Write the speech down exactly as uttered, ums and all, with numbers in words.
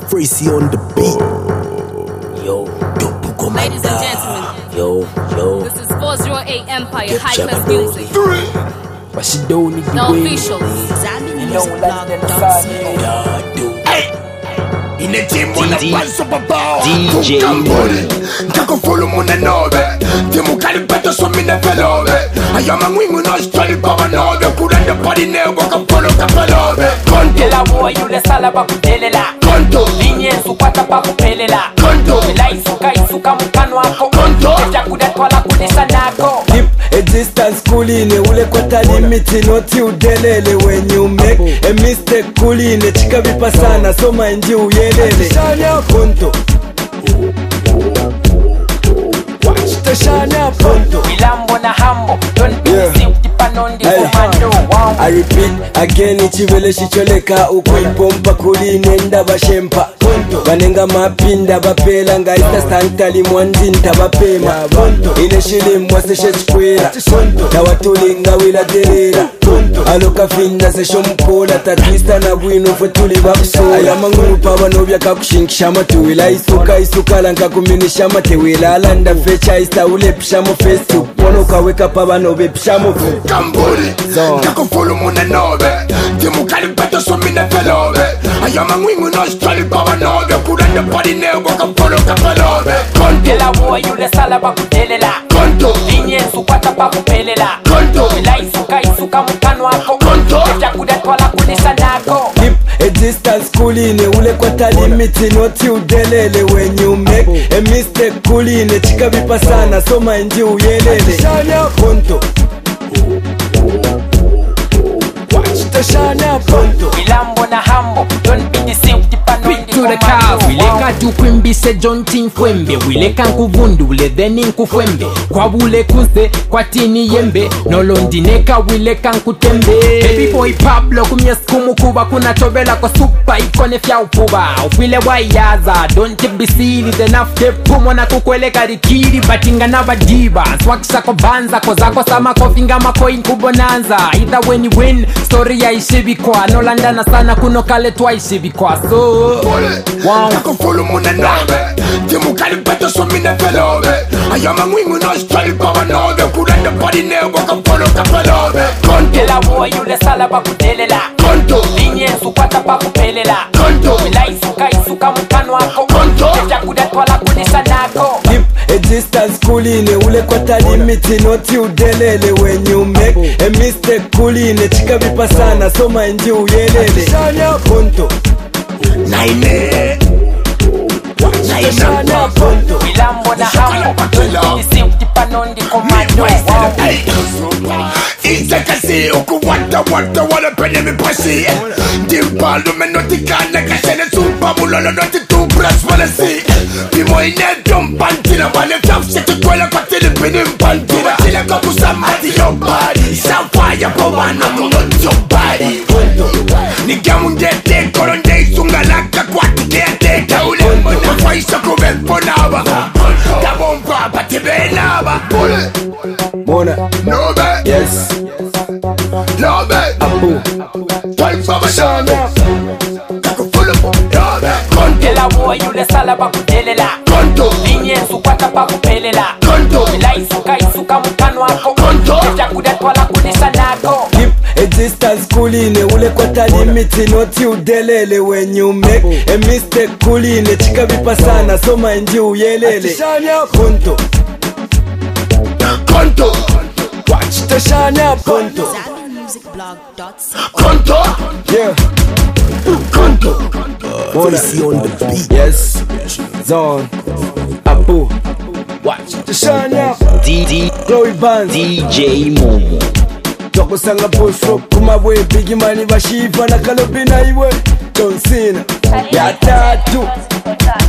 Freezy on the beat. Yo, ladies and gentlemen. Yo, yo. This is four oh eight Empire High Class Music. But she don't need the officials. In a team on a pass up a bar D J Kako follow muna nove Timu kali beto so mine felove Ayama mwingu no strali baba nove Kurende pari ne waka follow kapelove Konto Yela boy yule sala bakutelela Konto Linye sukwata bakupelela Konto Ila isuka isuka mukano wako Konto Eja kudetwala kudisa nako Keep a distance kuline ule kwata limiti noti udelele. When you make a mistake kuline chika vipa sana soma inji uyelele. Shanya ponto Watch the shanya ponto Ilambo na hambo Don't be Yeah. sick tipanondi Hey. komando wow. I repeat again ichivele shicholeka uko ipompa kuline ndaba shempa banenga mapinda bapela ngaita stantali mwanzinta bapema ile shili mwase shechikwera na watulinga wila derera aloka finda se shomkola tatwista na bwino fwe tuli bakusola ayamangulu paba nobya kakushinkisha matu ila isuka isuka lanka kuminisha mate wila alanda fecha ista ule pishamo festu pono kaweka paba nobe pishamo fe Kamburi Kako follow muna nove Timu kali beto so mine felove Ayama mwingu no strali baba nove Kurende pari ne waka follow kapelove Konto Yela boy yule sala bakutelela Konto Linye sukwata bakupelela Konto Ila isuka isuka mukano wako Konto Eja kudetwala kudisa nako Keep a distance kuline ule kwata limiti noti udelele. When you make a mistake kuline chika vipa sana soma inji uyelele. Shanya ponto Watch the shanya ponto Ilambo na hambo Don't be deceived tipanondi to the cows. Wileka tukwimbise jonti nfwembe wileka nkuvundule then nkufwembe kwabule kuze kwatini yembe nolondineka wileka nkutembe baby boy Pablo kumyesikumu kuba kunatobela kwa supa ikone fya upuba ufile wayaza don't be silly then after pumo na kukweleka rikiri batinga na badiba swakisha ko banza ko zako sama kofinga makoin kubonanza either when you win story ya ishibikwa nolandana sana kuno kale twa ishibikwa so Wow. Kako follow muna nove Timu kali beto so mine felove Ayama mwingu no strali baba nove Kurende pari ne waka follow kapelove Konto Yela boy yule sala bakutelela Konto Linye sukwata bakupelela Konto Ila isuka isuka mukano wako Konto Eja kudetwala kudisa nako Keep a distance kuline ule kwata limiti noti udelele. When you make a mistake kuline chika vipa sana soma inji uyelele. Shanya ponto Naine Shanya ponto Ilambo na hambo Don't be deceived tipanondi komando wow. Isekasi ukuwata wata wala penye mipasi Dimpalo menotikane kashene sumpa mulolo noti tu bras wala si Pimo ine dumpantira wale tafse tukwela kwa tilipini mpantira Chile kokusa mati your body Safaya po wana mungot your body Nika mungete koronde isungalaka kwa tikete Kaule mwafaisa kuvenponaba Kabompa patibenaba Mona Nobe yes Nobe Apu Time for my Shana Kako follow Nobe Konto Yela boy yule sala bakutelela Konto Linye sukwata bakupelela Konto Ila isuka isuka mukano wako Konto Eja kudetwala kudisa nako Keep a distance kuline ule kwata limiti noti udelele. When you make a mistake kuline chika vipa sana soma inji uyelele. Shanya ponto Konto Watch the shanya ponto Konto Yeah Konto Freezy on the beat. yes Zone Apu Watch the shanya D D Glory Bands D J Momo Tokusanga posro kumabwe bigi mani bashiva na kalobina iwe John Cena ya tatu